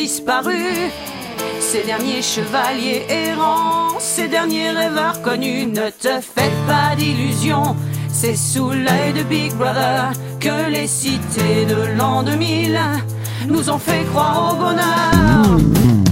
disparus. Ces derniers chevaliers errants, ces derniers rêveurs connus, ne te faites pas d'illusions. C'est sous l'œil de Big Brother que les cités de l'an 2000 nous ont fait croire au bonheur.